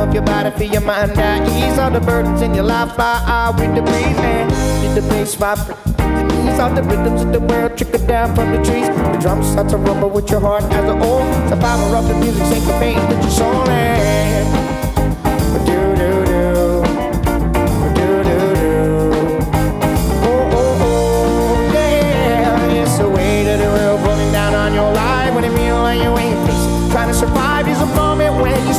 move your body, feel your mind at ease. All the burdens in your life fly out with the breeze, and get the bass vibrate. Ease all the rhythms of the world trickle down from the trees. The drums start to rumble with your heart as a old. The power of the music syncopating with your soul, and